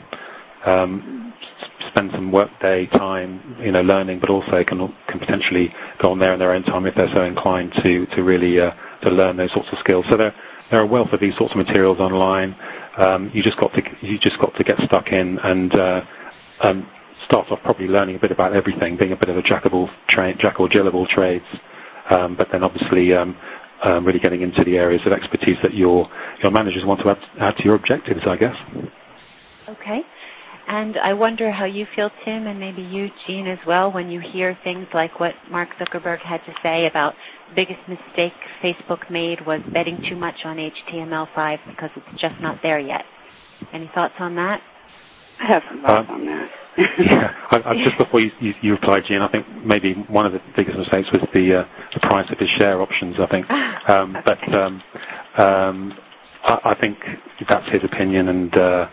um, spend some workday time, you know, learning, but also can can potentially go on there in their own time if they're so inclined to to really uh, to learn those sorts of skills. So there there are a wealth of these sorts of materials online. Um, you just got to you just got to get stuck in and uh, um, start off probably learning a bit about everything, being a bit of a jack of all tra- jack or jill of all trades, um, but then obviously um, um, really getting into the areas of expertise that your your managers want to add, add to your objectives, I guess. Okay. And I wonder how you feel, Tim, and maybe you, Jean, as well, when you hear things like what Mark Zuckerberg had to say about the biggest mistake Facebook made was betting too much on H T M L five because it's just not there yet. Any thoughts on that? I have some thoughts uh, on that. yeah, I, I, just before you, you, you replied, Jean, I think maybe one of the biggest mistakes was the, uh, the price of his share options, I think. Um, okay. But um, um, I, I think that's his opinion, and uh,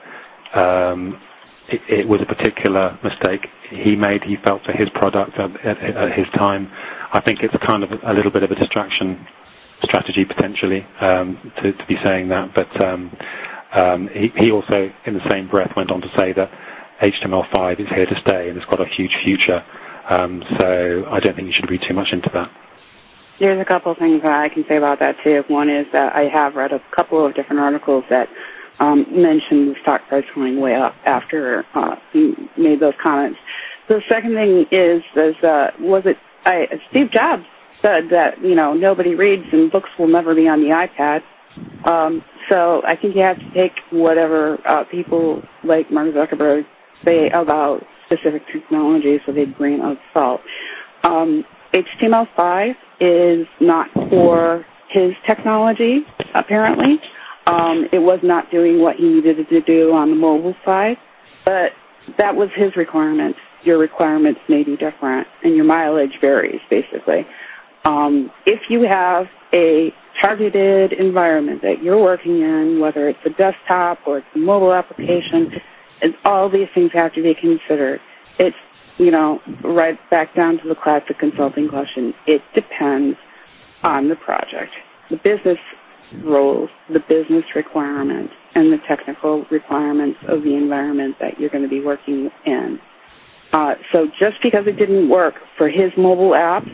um, It, it was a particular mistake he made, he felt, for his product at, at, at his time. I think it's kind of a little bit of a distraction strategy potentially um, to, to be saying that, but um, um, he, he also, in the same breath, went on to say that H T M L five is here to stay and it's got a huge future. Um, so I don't think you should read too much into that. There's a couple of things that I can say about that, too. One is that I have read a couple of different articles that um, mention the stock price going way up after uh, he made those comments. The second thing is, is uh, was it I, Steve Jobs said that, you know, nobody reads and books will never be on the iPad. Um, so I think you have to take whatever uh, people like Mark Zuckerberg say about specific technologies with a grain of salt. Um, H T M L five is not for his technology, apparently. Um, it was not doing what he needed to do on the mobile side, but that was his requirements. Your requirements may be different, and your mileage varies, basically. Um, if you have a targeted environment that you're working in, whether it's a desktop or it's a mobile application, and all these things have to be considered. It's, you know, right back down to the classic consulting question. It depends on the project, the business roles, the business requirements, and the technical requirements of the environment that you're going to be working in. Uh, so just because it didn't work for his mobile apps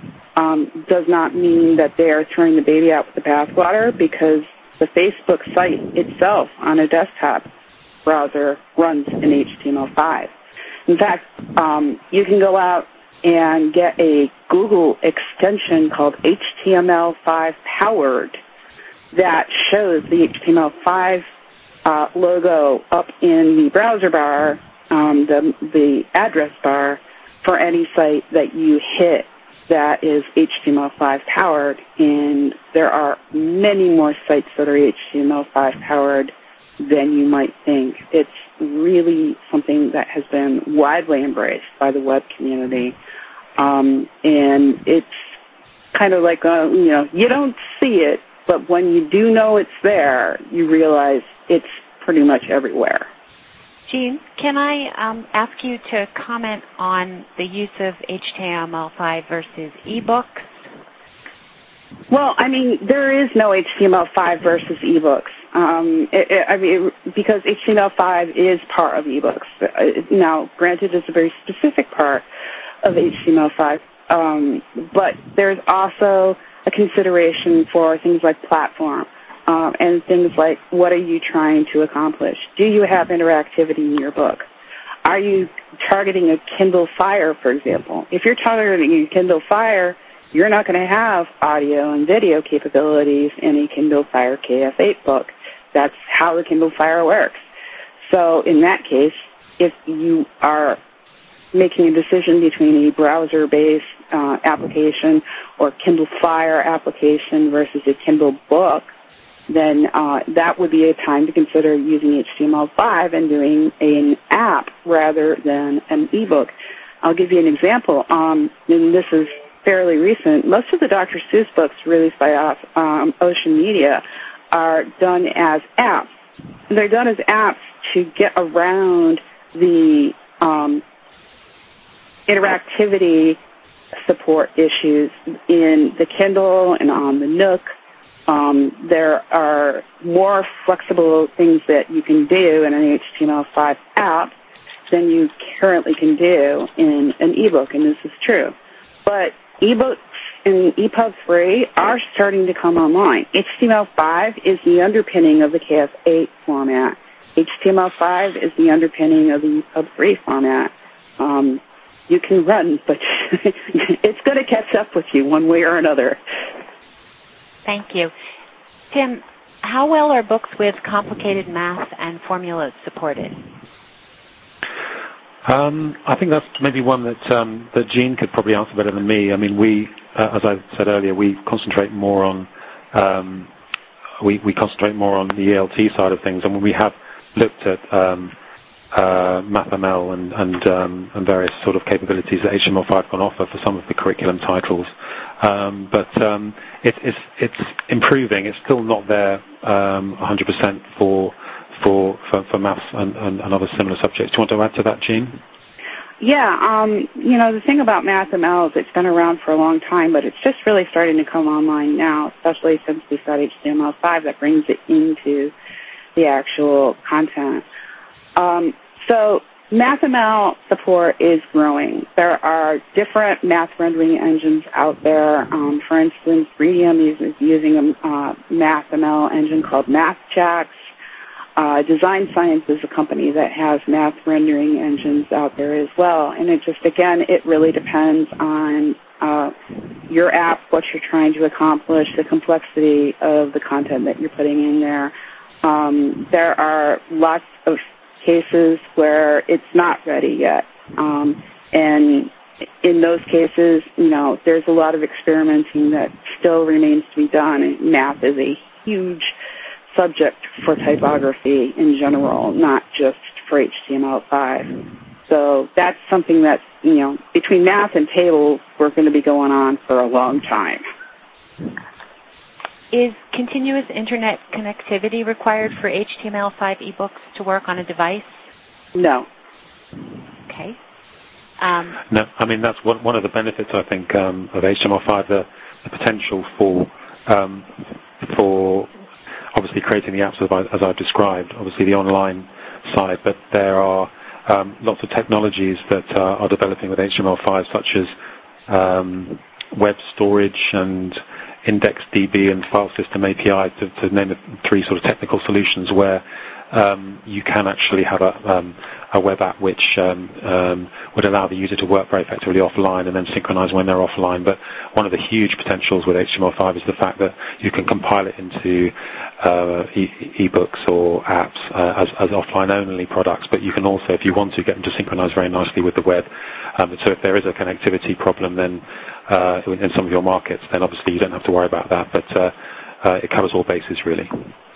um, does not mean that they are throwing the baby out with the bathwater, because the Facebook site itself on a desktop browser runs in H T M L five. In fact, um, you can go out and get a Google extension called H T M L five Powered that shows the H T M L five uh, logo up in the browser bar, um, the, the address bar, for any site that you hit that is H T M L five powered. And there are many more sites that are H T M L five powered than you might think. It's really something that has been widely embraced by the web community. Um, and it's kind of like, a, you know, you don't see it, but when you do know it's there, you realize it's pretty much everywhere. Jean, can I um, ask you to comment on the use of H T M L five versus ebooks? Well, I mean, there is no H T M L five versus ebooks. Um, it, it, I mean, because H T M L five is part of ebooks. Now, granted, it's a very specific part of H T M L five, um, but there's also a consideration for things like platform uh, and things like, what are you trying to accomplish? Do you have interactivity in your book? Are you targeting a Kindle Fire, for example? If you're targeting a Kindle Fire, you're not going to have audio and video capabilities in a Kindle Fire K F eight book. That's how the Kindle Fire works. So in that case, if you are making a decision between a browser-based uh, application or Kindle Fire application versus a Kindle book, then uh, that would be a time to consider using H T M L five and doing an app rather than an ebook. I'll give you an example, um, and this is fairly recent. Most of the Doctor Seuss books released by um, Ocean Media are done as apps. And they're done as apps to get around the um, interactivity support issues in the Kindle and on the Nook. Um, there are more flexible things that you can do in an H T M L five app than you currently can do in an ebook, and this is true. But ebooks and E P U B three are starting to come online. H T M L five is the underpinning of the K F eight format. H T M L five is the underpinning of the E P U B three format. Um, you can run, but it's going to catch up with you one way or another. Thank you. Tim, how well are books with complicated math and formulas supported? Um, I think that's maybe one that um, that Jean could probably answer better than me. I mean, we, uh, as I said earlier, we concentrate more on um, we, we concentrate more on the E L T side of things, and when we have looked at um, uh, MathML and and, um, and various sort of capabilities that H T M L five can offer for some of the curriculum titles, um, but um, it, it's it's improving. It's still not there um, one hundred percent for. For, for, for maths and, and, and other similar subjects. Do you want to add to that, Jean? Yeah, um, you know, the thing about MathML is it's been around for a long time, but it's just really starting to come online now, especially since we've got H T M L five that brings it into the actual content. Um, so MathML support is growing. There are different math rendering engines out there. Um, for instance, Redium is using a uh, MathML engine called MathJax. Uh, Design Science is a company that has math rendering engines out there as well. And it just, again, it really depends on uh, your app, what you're trying to accomplish, the complexity of the content that you're putting in there. Um, there are lots of cases where it's not ready yet. Um, and in those cases, you know, there's a lot of experimenting that still remains to be done. And math is a huge subject for typography in general, not just for H T M L five. So that's something that, you know, between math and tables, we're going to be going on for a long time. Is continuous internet connectivity required for H T M L five ebooks to work on a device? No. Okay. Um, no, I mean, that's one, one of the benefits, I think, um, of H T M L five, the, the potential for um, for obviously creating the apps as, I, as I've described, obviously the online side, but there are um, lots of technologies that uh, are developing with H T M L five, such as um, web storage and IndexedDB and file system A P I, to, to name the three sort of technical solutions where um, you can actually have a, um, a web app which um, um, would allow the user to work very effectively offline and then synchronize when they're offline. But one of the huge potentials with H T M L five is the fact that you can compile it into uh, e- e-books or apps uh, as, as offline-only products, but you can also, if you want to, get them to synchronize very nicely with the web. Um, so if there is a connectivity problem then uh, in some of your markets, then obviously you don't have to worry about that, but uh, uh, it covers all bases, really.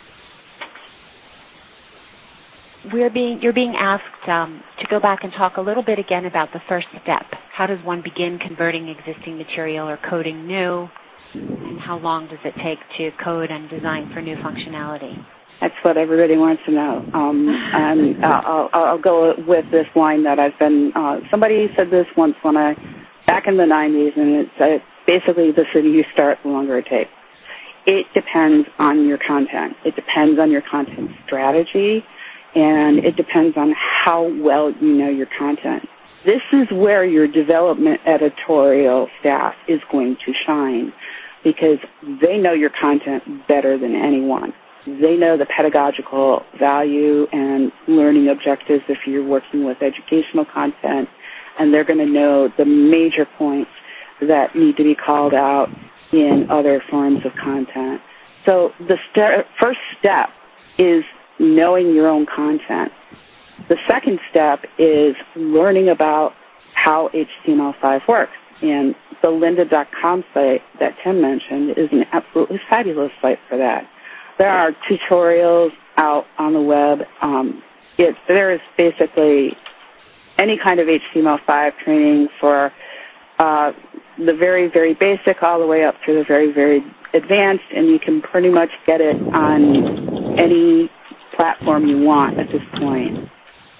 We're being, you're being asked um, to go back and talk a little bit again about the first step. How does one begin converting existing material or coding new? And how long does it take to code and design for new functionality? That's what everybody wants to know. Um, and uh, I'll, I'll go with this line that I've been, uh, somebody said this once when I, back in the nineties, and it's uh, basically the sooner you start, the longer it takes. It depends on your content. It depends on your content strategy. And it depends on how well you know your content. This is where your development editorial staff is going to shine, because they know your content better than anyone. They know the pedagogical value and learning objectives if you're working with educational content, and they're going to know the major points that need to be called out in other forms of content. So the st- first step is knowing your own content. The second step is learning about how H T M L five works. And the lynda dot com site that Tim mentioned is an absolutely fabulous site for that. There are tutorials out on the web. Um, it, there is basically any kind of H T M L five training for uh, the very, very basic all the way up to the very, very advanced, and you can pretty much get it on any platform you want at this point.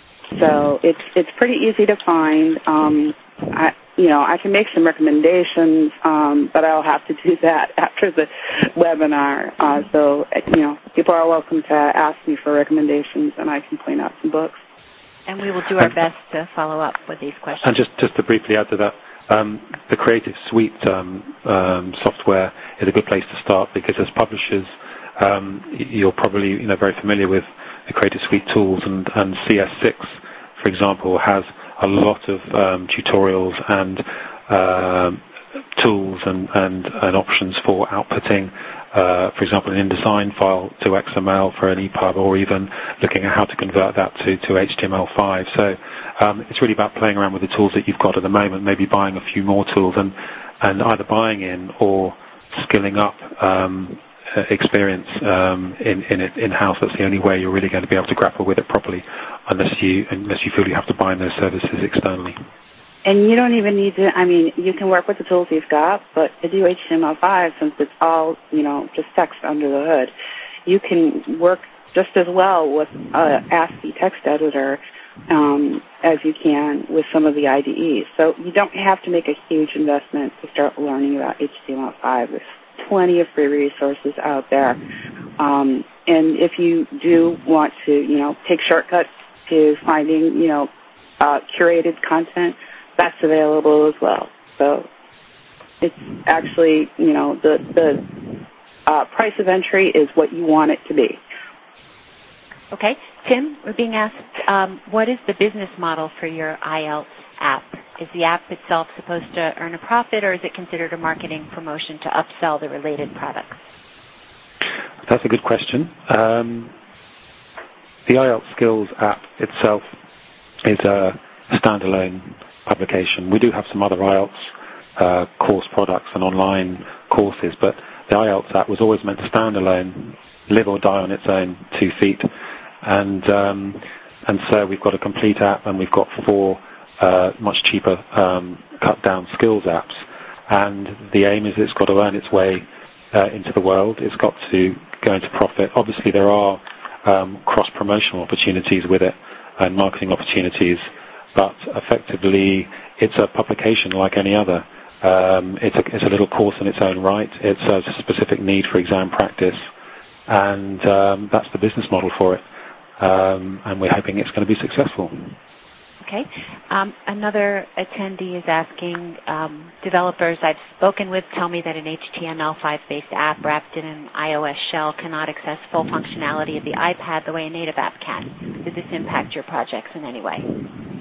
So it's it's pretty easy to find. Um, I, you know, I can make some recommendations, um, but I'll have to do that after the webinar. Uh, so, you know, people are welcome to ask me for recommendations, and I can point out some books. And we will do our best to follow up with these questions. And just, just to briefly add to that, um, the Creative Suite um, um, software is a good place to start, because as publishers, Um, you're probably you know very familiar with the Creative Suite tools, and, and C S six, for example, has a lot of um, tutorials and uh, tools and, and, and options for outputting, uh, for example, an InDesign file to X M L for an E P U B, or even looking at how to convert that to, to H T M L five. So um, it's really about playing around with the tools that you've got at the moment, maybe buying a few more tools, and, and either buying in or skilling up um, experience um, in, in it in-house. That's the only way you're really going to be able to grapple with it properly, unless you unless you feel you have to buy in those services externally. And you don't even need to, I mean, you can work with the tools you've got, but to do H T M L five, since it's all, you know, just text under the hood, you can work just as well with uh, ASCII text editor um, as you can with some of the I D Es. So you don't have to make a huge investment to start learning about H T M L five. There's plenty of free resources out there. Um, and if you do want to, you know, take shortcuts to finding, you know, uh, curated content, that's available as well. So it's actually, you know, the, the uh, price of entry is what you want it to be. Okay. Tim, we're being asked, um, what is the business model for your I E L T S app? Is the app itself supposed to earn a profit, or is it considered a marketing promotion to upsell the related products? That's a good question. Um, the I E L T S Skills app itself is a standalone publication. We do have some other I E L T S uh, course products and online courses, but the I E L T S app was always meant to stand alone, live or die on its own two feet. And um, and so we've got a complete app, and we've got four uh, much cheaper um, cut-down skills apps. And the aim is it's got to earn its way uh, into the world. It's got to go into profit. Obviously, there are um, cross-promotional opportunities with it and marketing opportunities, but effectively it's a publication like any other. Um, it's, a, it's a little course in its own right. It serves a specific need for exam practice, and um, that's the business model for it. Um, and we're hoping it's going to be successful. Okay. Um, another attendee is asking, um, developers I've spoken with tell me that an H T M L five-based app wrapped in an iOS shell cannot access full functionality of the iPad the way a native app can. Did this impact your projects in any way?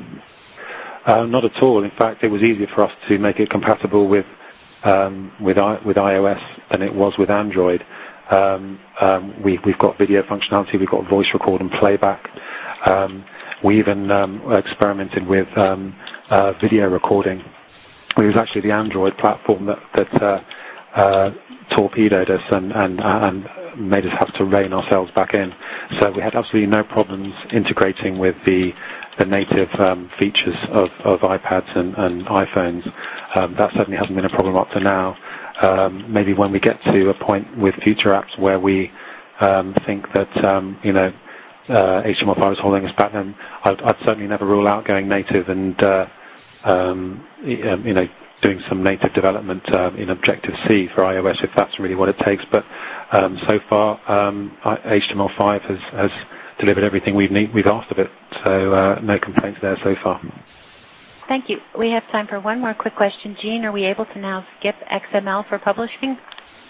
Uh, not at all. In fact, it was easier for us to make it compatible with um, with, I, with iOS than it was with Android. Um, um, we, we've got video functionality, we've got voice record and playback. Um, we even um, experimented with um, uh, video recording. It was actually the Android platform that, that uh, uh, torpedoed us and, and, and made us have to rein ourselves back in. So we had absolutely no problems integrating with the, the native um, features of, of iPads and, and iPhones. Um, that certainly hasn't been a problem up to now. Um, maybe when we get to a point with future apps where we um, think that um, you know uh, H T M L five is holding us back, then I'd, I'd certainly never rule out going native and uh, um, you know doing some native development uh, in Objective-C for iOS if that's really what it takes. But um, so far, um, H T M L five has, has delivered everything we've need, we've asked of it. So uh, no complaints there so far. Thank you. We have time for one more quick question. Jean, are we able to now skip X M L for publishing?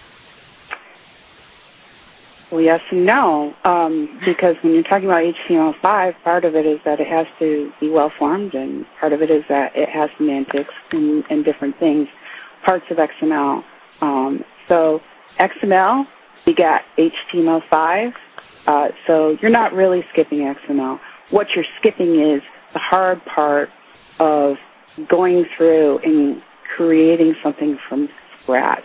Well, yes and no, um, because when you're talking about H T M L five, part of it is that it has to be well-formed, and part of it is that it has semantics and, and different things, parts of X M L. Um, so X M L, you got H T M L five, uh, so you're not really skipping X M L. What you're skipping is the hard part of going through and creating something from scratch.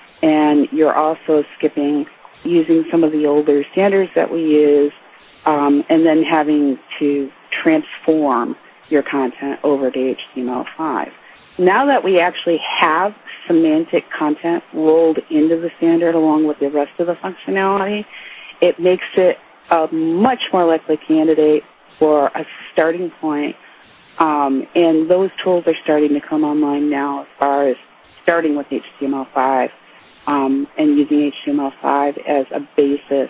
And you're also skipping using some of the older standards that we use, um, and then having to transform your content over to H T M L five. Now that we actually have semantic content rolled into the standard along with the rest of the functionality, it makes it a much more likely candidate for a starting point. Um, and those tools are starting to come online now as far as starting with H T M L five um, and using H T M L five as a basis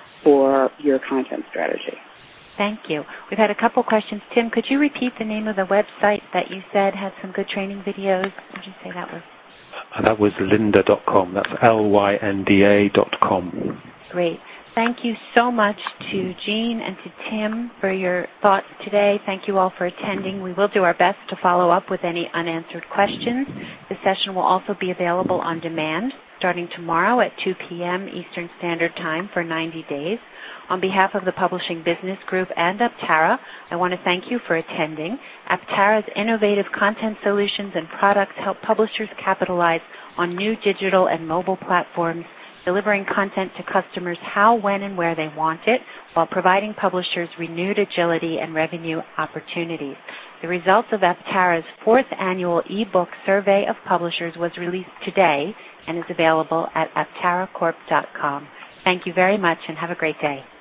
for your content strategy. Thank you. We've had a couple questions. Tim, could you repeat the name of the website that you said had some good training videos? What did you say that was? That was lynda dot com. That's L Y N D A dot com. Great. Thank you so much to Jean and to Tim for your thoughts today. Thank you all for attending. We will do our best to follow up with any unanswered questions. The session will also be available on demand starting tomorrow at two p.m. Eastern Standard Time for ninety days. On behalf of the Publishing Business Group and Aptara, I want to thank you for attending. Aptara's innovative content solutions and products help publishers capitalize on new digital and mobile platforms, delivering content to customers how, when, and where they want it, while providing publishers renewed agility and revenue opportunities. The results of Aptara's fourth annual e-book survey of publishers was released today and is available at aptara corp dot com. Thank you very much and have a great day.